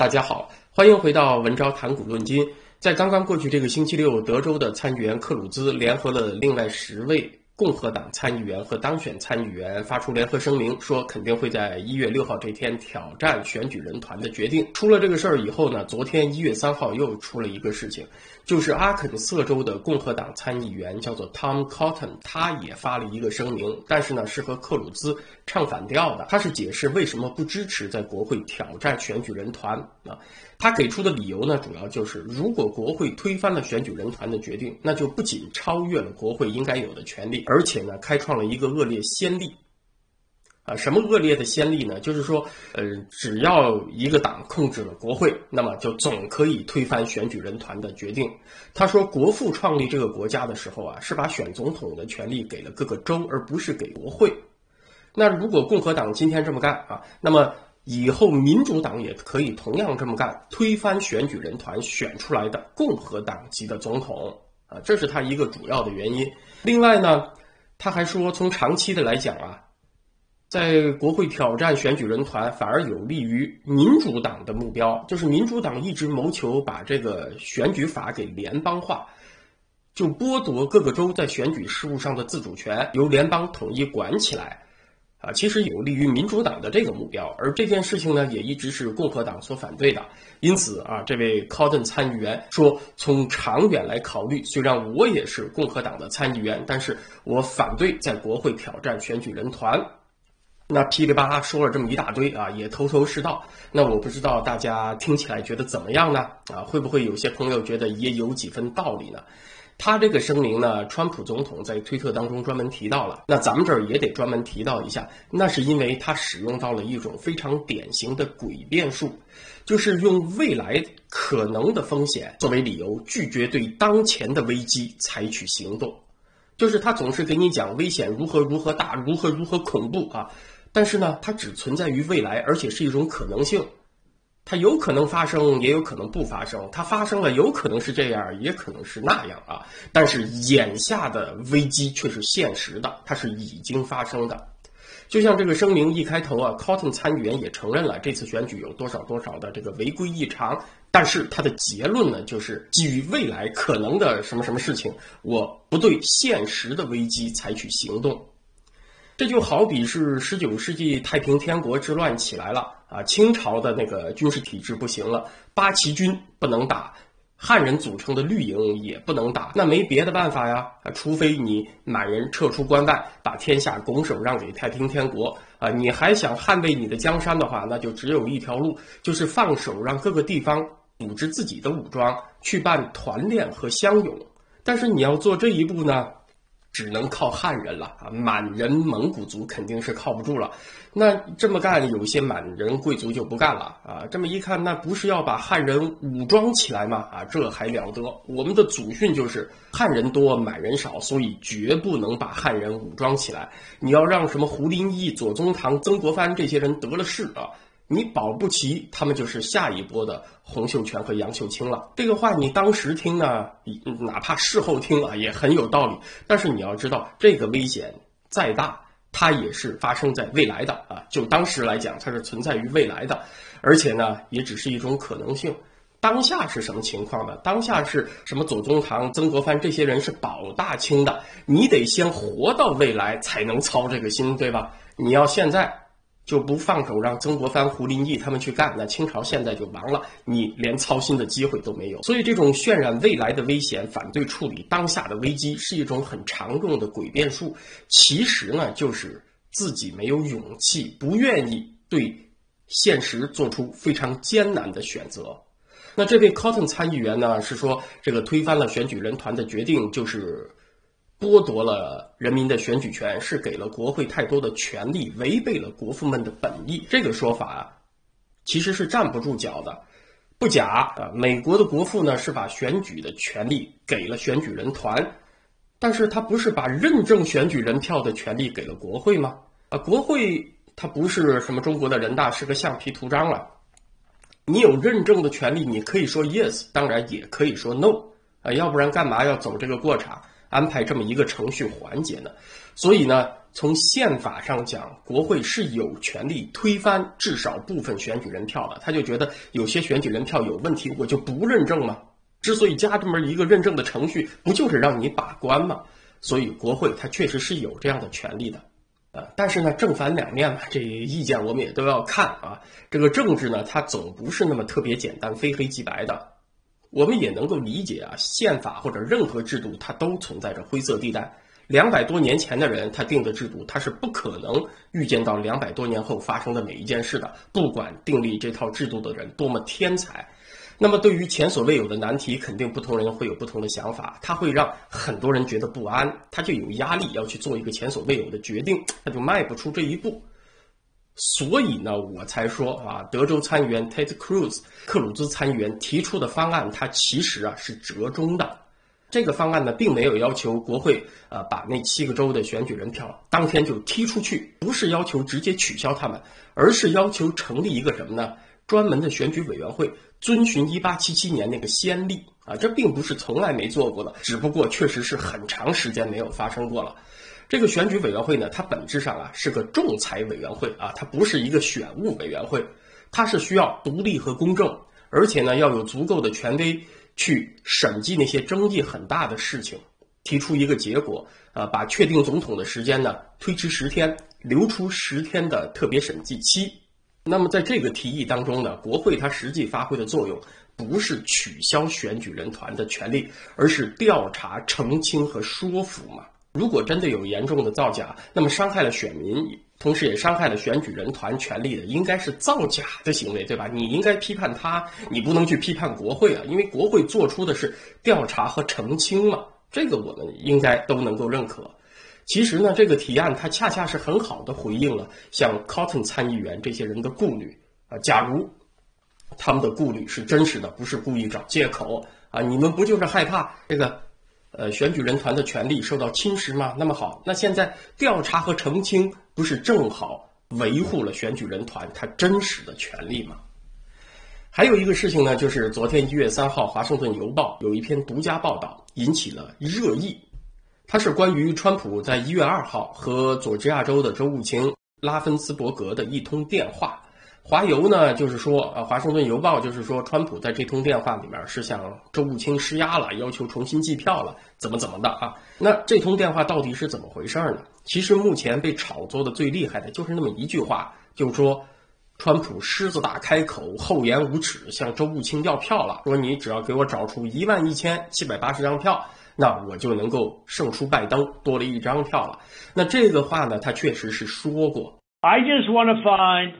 大家好，欢迎回到文昭谈古论今。在刚刚过去这个星期六，德州的参议员克鲁兹联合了另外10位共和党参议员和当选参议员发出联合声明，说肯定会在1月6号这天挑战选举人团的决定。出了这个事儿以后呢，昨天1月3号又出了一个事情，就是阿肯色州的共和党参议员叫做 Tom Cotton， 他也发了一个声明，但是呢是和克鲁兹唱反调的。他是解释为什么不支持在国会挑战选举人团啊。他给出的理由呢，主要就是如果国会推翻了选举人团的决定，那就不仅超越了国会应该有的权利，而且呢，开创了一个恶劣先例。什么恶劣的先例呢？就是说，只要一个党控制了国会，那么就总可以推翻选举人团的决定。他说，国父创立这个国家的时候啊，是把选总统的权利给了各个州，而不是给国会。那如果共和党今天这么干啊，那么以后民主党也可以同样这么干，推翻选举人团选出来的共和党籍的总统啊，这是他一个主要的原因。另外呢，他还说，从长期的来讲啊，在国会挑战选举人团反而有利于民主党的目标，就是民主党一直谋求把这个选举法给联邦化，就剥夺各个州在选举事务上的自主权，由联邦统一管起来。其实有利于民主党的这个目标，而这件事情呢，也一直是共和党所反对的。因此啊，这位 Cotton 参议员说，从长远来考虑，虽然我也是共和党的参议员，但是我反对在国会挑战选举人团。那噼里啪啦说了这么一大堆啊，也头头是道。那我不知道大家听起来觉得怎么样呢？会不会有些朋友觉得也有几分道理呢？他这个声明呢，川普总统在推特当中专门提到了，那咱们这儿也得专门提到一下，那是因为他使用到了一种非常典型的诡辩术，就是用未来可能的风险作为理由，拒绝对当前的危机采取行动。就是他总是给你讲危险如何如何大，如何如何恐怖啊，但是呢，它只存在于未来，而且是一种可能性。它有可能发生，也有可能不发生。它发生了，有可能是这样，也可能是那样啊。但是眼下的危机却是现实的，它是已经发生的。就像这个声明一开头啊 ，Cotton 参议员也承认了这次选举有多少的这个违规异常，但是他的结论呢，就是基于未来可能的什么什么事情，我不对现实的危机采取行动。这就好比是19世纪太平天国之乱起来了啊，清朝的那个军事体制不行了，八旗军不能打，汉人组成的绿营也不能打，那没别的办法呀，除非你满人撤出关外，把天下拱手让给太平天国啊，你还想捍卫你的江山的话，那就只有一条路，就是放手让各个地方组织自己的武装，去办团练和乡勇。但是你要做这一步呢，只能靠汉人了啊，满人蒙古族肯定是靠不住了。那这么干，有些满人贵族就不干了啊。这么一看，那不是要把汉人武装起来吗？啊，这还了得！我们的祖训就是汉人多，满人少，所以绝不能把汉人武装起来。你要让什么胡林翼、左宗棠、曾国藩这些人得了势啊，你保不齐他们就是下一波的洪秀全和杨秀清了。这个话你当时听呢，哪怕事后听啊，也很有道理。但是你要知道，这个危险再大，它也是发生在未来的啊。就当时来讲，它是存在于未来的，而且呢，也只是一种可能性。当下是什么情况呢？当下是什么？左宗棠、曾国藩这些人是保大清的，你得先活到未来才能操这个心，对吧？你要现在就不放手让曾国藩、胡林翼他们去干，那清朝现在就亡了，你连操心的机会都没有。所以这种渲染未来的危险，反对处理当下的危机，是一种很常用的诡辩术。其实呢，就是自己没有勇气，不愿意对现实做出非常艰难的选择。那这位 Cotton 参议员呢，是说这个推翻了选举人团的决定，就是剥夺了人民的选举权，是给了国会太多的权利，违背了国父们的本意。这个说法啊，其实是站不住脚的。不假啊，美国的国父呢是把选举的权利给了选举人团，但是他不是把认证选举人票的权利给了国会吗？国会它不是什么中国的人大，是个橡皮图章了。你有认证的权利，你可以说 yes， 当然也可以说 no，要不然干嘛要走这个过场？ 安排这么一个程序环节呢？所以呢，从宪法上讲，国会是有权利推翻至少部分选举人票的。他就觉得有些选举人票有问题，我就不认证吗？之所以加这么一个认证的程序，不就是让你把关吗？所以国会它确实是有这样的权利的。但是呢，正反两面嘛，这意见我们也都要看啊。这个政治呢，它总不是那么特别简单，非黑即白的。我们也能够理解啊，宪法或者任何制度它都存在着灰色地带。200多年前的人他定的制度，他是不可能预见到200多年后发生的每一件事的，不管订立这套制度的人多么天才。那么对于前所未有的难题，肯定不同人会有不同的想法，他会让很多人觉得不安，他就有压力要去做一个前所未有的决定，他就迈不出这一步。所以呢，我才说啊，德州参议员 Ted Cruz 克鲁兹参议员提出的方案，它其实是折中的。这个方案呢，并没有要求国会把那7个州的选举人票当天就踢出去，不是要求直接取消他们，而是要求成立一个什么呢？专门的选举委员会，遵循1877年那个先例啊，这并不是从来没做过的，只不过确实是很长时间没有发生过了。这个选举委员会呢，它本质上是个仲裁委员会啊，它不是一个选务委员会，它是需要独立和公正，而且呢要有足够的权威去审计那些争议很大的事情，提出一个结果，把确定总统的时间呢推迟10天，留出10天的特别审计期。那么在这个提议当中呢，国会它实际发挥的作用不是取消选举人团的权利，而是调查、澄清和说服嘛。如果真的有严重的造假，那么伤害了选民，同时也伤害了选举人团权利的，应该是造假的行为，对吧？你应该批判他，你不能去批判国会啊，因为国会做出的是调查和澄清嘛，这个我们应该都能够认可。其实呢，这个提案它恰恰是很好的回应了像 Cotton 参议员这些人的顾虑啊。假如他们的顾虑是真实的，不是故意找借口啊，你们不就是害怕这个选举人团的权利受到侵蚀吗？那么好，那现在调查和澄清不是正好维护了选举人团他真实的权利吗？还有一个事情呢，就是昨天1月3号，华盛顿邮报有一篇独家报道引起了热议。它是关于川普在1月2号和佐治亚州的州务卿拉芬斯伯格的一通电话。华邮呢就是说华盛顿邮报就是说，川普在这通电话里面是向州务卿施压了，要求重新计票了，怎么的啊？那这通电话到底是怎么回事呢？其实目前被炒作的最厉害的就是那么一句话，就是说川普狮子大开口，厚颜无耻，向州务卿要票了，说你只要给我找出11780张票，那我就能够胜出拜登，多了1张票了。那这个话呢，他确实是说过。 I just want to find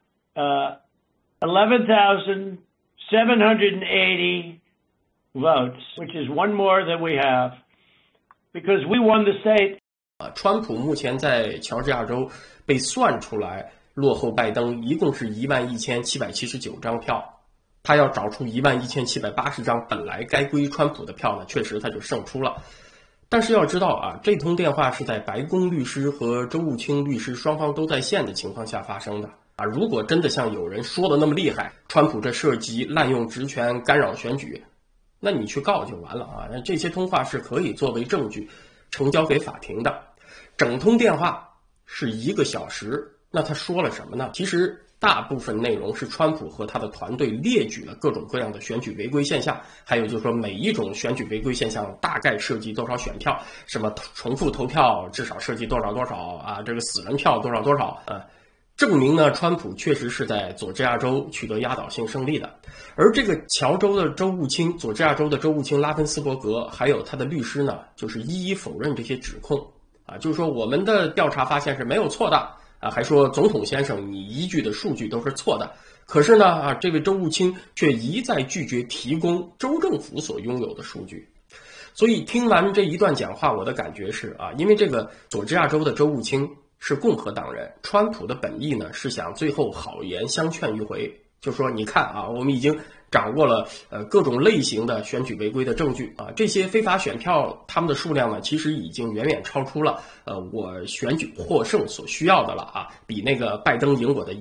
11,780 votes, which is one more than we have, because we won the state. 川普目前在乔治亚州被算出来落后拜登一共是11779张票。他要找出11780张本来该归川普的票呢，确实他就胜出了。但是要知道啊，这通电话是在白宫律师和州务卿律师双方都在线的情况下发生的啊。如果真的像有人说的那么厉害，川普这涉及滥用职权干扰选举，那你去告就完了啊。这些通话是可以作为证据呈交给法庭的。整通电话是1个小时，那他说了什么呢？其实大部分内容是川普和他的团队列举了各种各样的选举违规现象，还有就是说每一种选举违规现象大概涉及多少选票，什么重复投票至少涉及多少啊，这个死人票多少证明呢川普确实是在佐治亚州取得压倒性胜利的。而这个乔州的州务卿，佐治亚州的州务卿拉芬斯伯格还有他的律师呢，就是一一否认这些指控啊，就是说我们的调查发现是没有错的啊，还说总统先生你依据的数据都是错的。可是呢这位州务卿却一再拒绝提供州政府所拥有的数据。所以听完这一段讲话，我的感觉是因为这个佐治亚州的州务卿是共和党人，川普的本意呢是想最后好言相劝一回，就说你看我们已经掌握了各种类型的选举违规的证据啊。这些非法选票他们的数量呢，其实已经远远超出了我选举获胜所需要的了啊，比那个拜登赢我的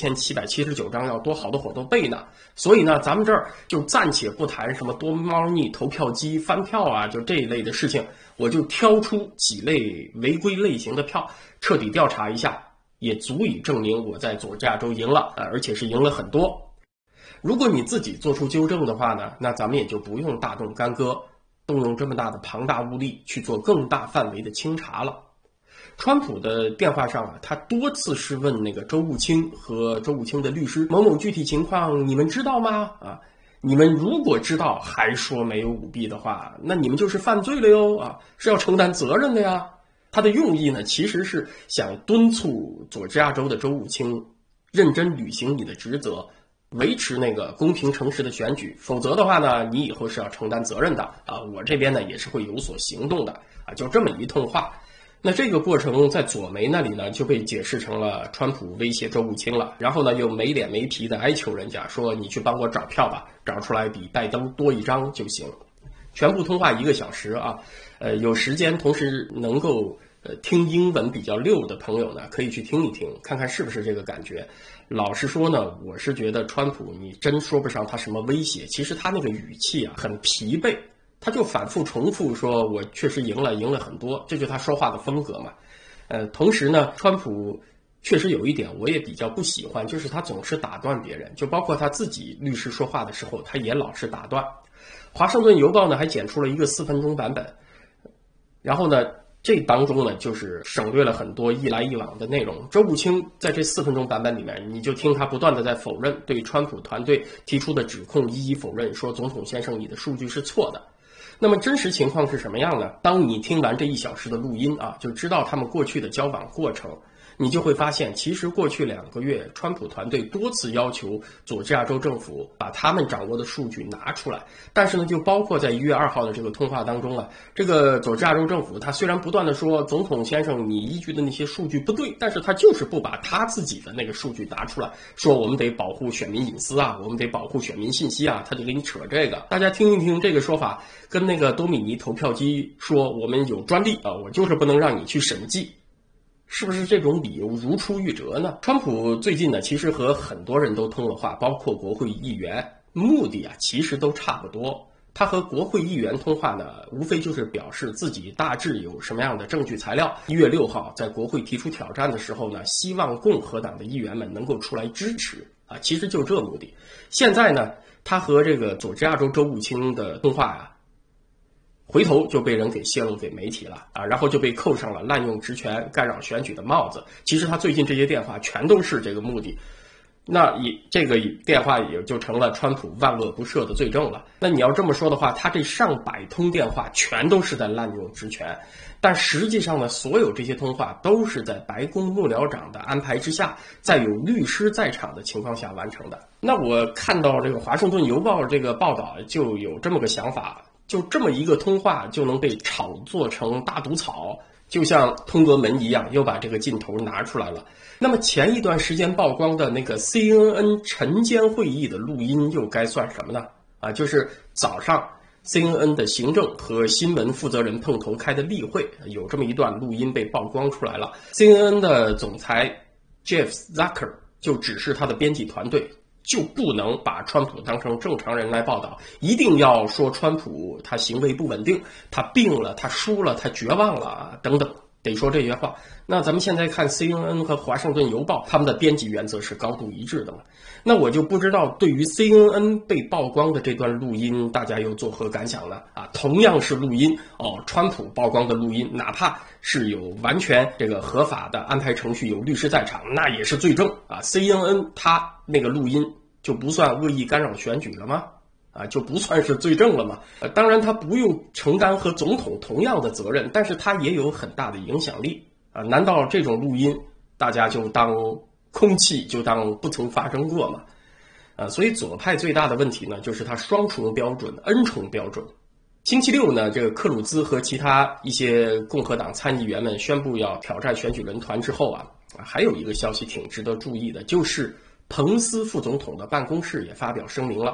11779张要多好多倍呢。所以呢，咱们这儿就暂且不谈什么多猫腻投票机翻票啊，就这一类的事情，我就挑出几类违规类型的票，彻底调查一下，也足以证明我在佐治亚州赢了，而且是赢了很多。如果你自己做出纠正的话呢，那咱们也就不用大动干戈，动用这么大的庞大物力去做更大范围的清查了。川普的电话上啊，他多次是问那个周务清和周务清的律师，某某具体情况你们知道吗？啊，你们如果知道还说没有舞弊的话，那你们就是犯罪了哟啊，是要承担责任的呀。他的用意呢，其实是想敦促佐治亚州的周务清认真履行你的职责，维持那个公平诚实的选举，否则的话呢，你以后是要承担责任的啊。我这边呢也是会有所行动的啊，就这么一通话。那这个过程在左媒那里呢就被解释成了川普威胁周务清了，然后呢又没脸没皮的哀求人家说你去帮我找票吧，找出来比拜登多一张就行。全部通话1个小时啊，有时间同时能够听英文比较溜的朋友呢，可以去听一听，看看是不是这个感觉。老实说呢，我是觉得川普你真说不上他什么威胁，其实他那个语气啊很疲惫，他就反复重复说我确实赢了很多，这就是他说话的风格嘛。同时呢，川普确实有一点我也比较不喜欢，就是他总是打断别人，就包括他自己律师说话的时候，他也老是打断。华盛顿邮报呢还剪出了一个4分钟版本，然后呢这当中呢就是省略了很多一来一往的内容。周务清在这4分钟版本里面，你就听他不断的在否认，对川普团队提出的指控一一否认，说总统先生你的数据是错的。那么真实情况是什么样呢？当你听完这1小时的录音啊，就知道他们过去的交往过程，你就会发现，其实过去2个月，川普团队多次要求佐治亚州政府把他们掌握的数据拿出来。但是呢，就包括在1月2号的这个通话当中啊，这个佐治亚州政府他虽然不断的说总统先生你依据的那些数据不对，但是他就是不把他自己的那个数据拿出来，说我们得保护选民隐私啊，我们得保护选民信息啊，他就给你扯这个。大家听一听这个说法，跟那个多米尼投票机说我们有专利啊，我就是不能让你去审计，是不是这种理由如出一辙呢？川普最近呢，其实和很多人都通了话，包括国会议员，目的啊其实都差不多。他和国会议员通话呢，无非就是表示自己大致有什么样的证据材料。1月6号在国会提出挑战的时候呢，希望共和党的议员们能够出来支持啊，其实就这目的。现在呢，他和这个佐治亚州州务卿的通话啊，回头就被人给泄露给媒体了啊，然后就被扣上了滥用职权、干扰选举的帽子。其实他最近这些电话全都是这个目的，那这个电话也就成了川普万恶不赦的罪证了。那你要这么说的话，他这上百通电话全都是在滥用职权，但实际上呢，所有这些通话都是在白宫幕僚长的安排之下，在有律师在场的情况下完成的。那我看到这个华盛顿邮报这个报道，就有这么个想法，就这么一个通话就能被炒作成大毒草，就像通俄门一样，又把这个劲头拿出来了。那么前一段时间曝光的那个 CNN 晨间会议的录音又该算什么呢？啊，就是早上 CNN 的行政和新闻负责人碰头开的例会，有这么一段录音被曝光出来了。CNN 的总裁 Jeff Zucker 就指示他的编辑团队，就不能把川普当成正常人来报道，一定要说川普他行为不稳定，他病了，他输了，他绝望了等等，得说这些话。那咱们现在看 CNN 和华盛顿邮报，他们的编辑原则是高度一致的嘛？那我就不知道对于 CNN 被曝光的这段录音，大家又作何感想呢？啊，同样是录音哦，川普曝光的录音，哪怕是有完全这个合法的安排程序，有律师在场，那也是罪证啊。CNN 他那个录音就不算恶意干扰选举了吗？啊，就不算是罪证了吗？当然他不用承担和总统同样的责任，但是他也有很大的影响力啊。难道这种录音大家就当空气，就当不曾发生过吗？所以左派最大的问题呢，就是他双重标准、N 重标准。星期六呢，这个克鲁兹和其他一些共和党参议员们宣布要挑战选举人团之后啊，还有一个消息挺值得注意的，就是彭斯副总统的办公室也发表声明了，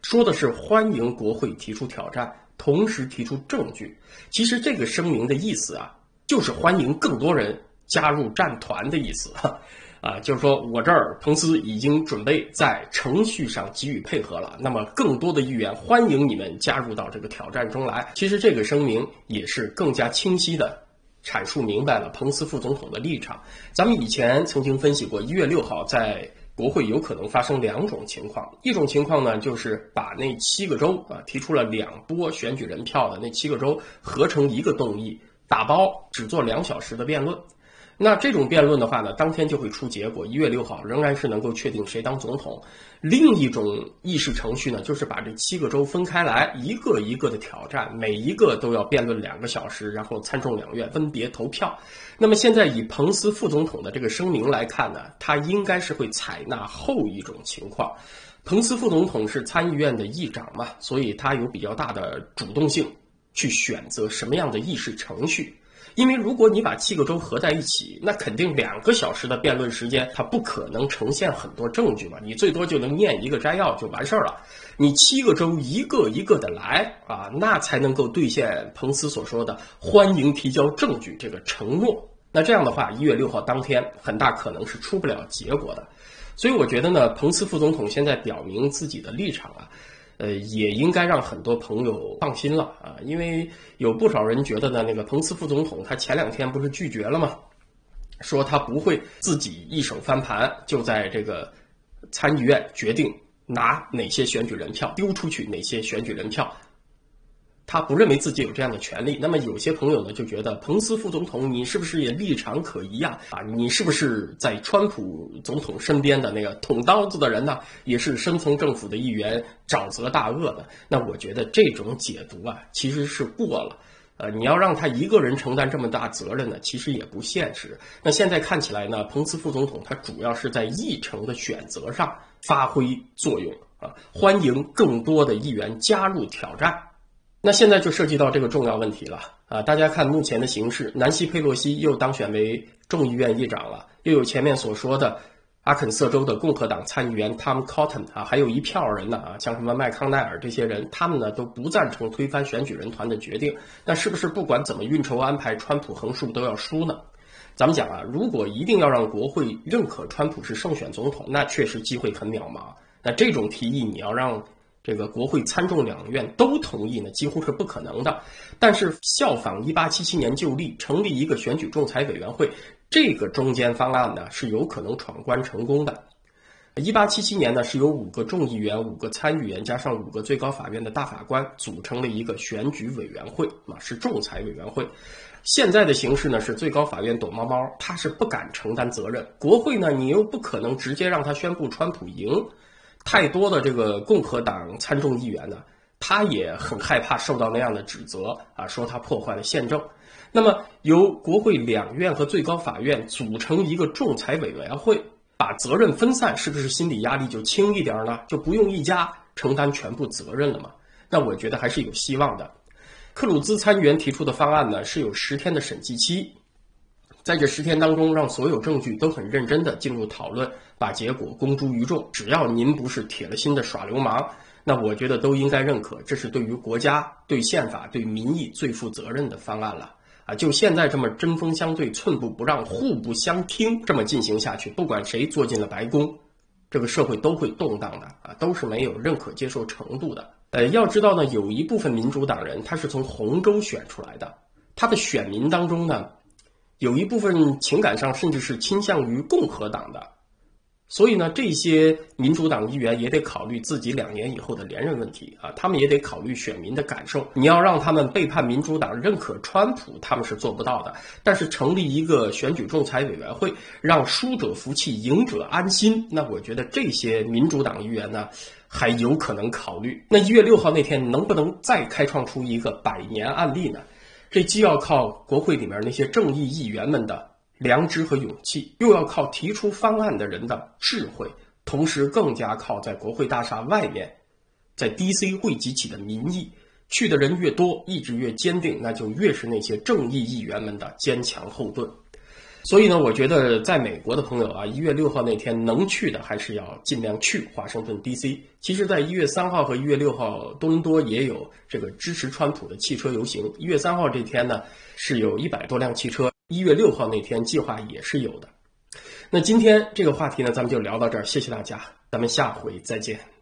说的是欢迎国会提出挑战，同时提出证据。其实这个声明的意思啊，就是欢迎更多人加入战团的意思就是说我这儿彭斯已经准备在程序上给予配合了，那么更多的议员欢迎你们加入到这个挑战中来。其实这个声明也是更加清晰的阐述明白了彭斯副总统的立场。咱们以前曾经分析过1月6号在国会有可能发生2种情况，一种情况呢，就是把那7个州提出了2波选举人票的那7个州合成一个动议，打包只做2小时的辩论。那这种辩论的话呢，当天就会出结果，1月6号仍然是能够确定谁当总统。另一种议事程序呢，就是把这7个州分开来，一个一个的挑战，每一个都要辩论2个小时，然后参众两院分别投票。那么现在以彭斯副总统的这个声明来看呢，他应该是会采纳后一种情况。彭斯副总统是参议院的议长嘛，所以他有比较大的主动性去选择什么样的议事程序。因为如果你把7个州合在一起，那肯定2个小时的辩论时间，它不可能呈现很多证据嘛，你最多就能念一个摘要就完事儿了。你7个州一个一个的来那才能够兑现彭斯所说的欢迎提交证据这个承诺。那这样的话，1月6号当天很大可能是出不了结果的。所以我觉得呢，彭斯副总统现在表明自己的立场也应该让很多朋友放心了因为有不少人觉得呢，那个彭斯副总统他前2天不是拒绝了吗？说他不会自己一手翻盘，就在这个参议院决定拿哪些选举人票丢出去，哪些选举人票。他不认为自己有这样的权利。那么有些朋友呢就觉得，彭斯副总统你是不是也立场可疑你是不是在川普总统身边的那个捅刀子的人呢？也是深层政府的一员，沼泽大鳄呢？那我觉得这种解读其实是过了。你要让他一个人承担这么大责任呢，其实也不现实。那现在看起来呢，彭斯副总统他主要是在议程的选择上发挥作用欢迎更多的议员加入挑战。那现在就涉及到这个重要问题了大家看目前的形势，南希佩洛西又当选为众议院议长了，又有前面所说的阿肯色州的共和党参议员 Tom Cotton 还有一票人呢像什么麦康奈尔这些人，他们呢都不赞成推翻选举人团的决定。那是不是不管怎么运筹安排，川普横竖都要输呢？咱们讲如果一定要让国会认可川普是胜选总统，那确实机会很渺茫。那这种提议你要让这个国会参众两院都同意呢，几乎是不可能的。但是效仿1877年旧例，成立一个选举仲裁委员会，这个中间方案呢是有可能闯关成功的。1877年呢是由5个众议员、5个参议员加上5个最高法院的大法官组成了一个选举委员会是仲裁委员会。现在的形势呢是最高法院躲猫猫，他是不敢承担责任。国会呢你又不可能直接让他宣布川普赢。太多的这个共和党参众议员呢，他也很害怕受到那样的指责说他破坏了宪政。那么由国会2院和最高法院组成一个仲裁委员会，把责任分散，是不是心理压力就轻一点呢？就不用一家承担全部责任了吗？那我觉得还是有希望的。克鲁兹参议员提出的方案呢，是有10天的审计期，在这10天当中，让所有证据都很认真的进入讨论，把结果公诸于众。只要您不是铁了心的耍流氓，那我觉得都应该认可，这是对于国家、对宪法、对民意最负责任的方案了就现在这么针锋相对、寸步不让、互不相听，这么进行下去，不管谁坐进了白宫，这个社会都会动荡的都是没有认可接受程度的。要知道呢，有一部分民主党人他是从红州选出来的，他的选民当中呢，有一部分情感上甚至是倾向于共和党的，所以呢，这些民主党议员也得考虑自己2年以后的连任问题他们也得考虑选民的感受。你要让他们背叛民主党，认可川普，他们是做不到的。但是成立一个选举仲裁委员会，让输者服气，赢者安心，那我觉得这些民主党议员呢，还有可能考虑。那1月6号那天能不能再开创出一个100年案例呢？这既要靠国会里面那些正义议员们的良知和勇气，又要靠提出方案的人的智慧，同时更加靠在国会大厦外面，在 DC 汇集起的民意。去的人越多，意志越坚定，那就越是那些正义议员们的坚强后盾。 所以呢，我觉得在美国的朋友啊，1月6号那天能去的还是要尽量去华盛顿 DC。其实在1月3号和1月6号，多伦多也有这个支持川普的汽车游行。1月3号这天呢，是有100多辆汽车，1月6号那天计划也是有的。那今天这个话题呢，咱们就聊到这儿，谢谢大家，咱们下回再见。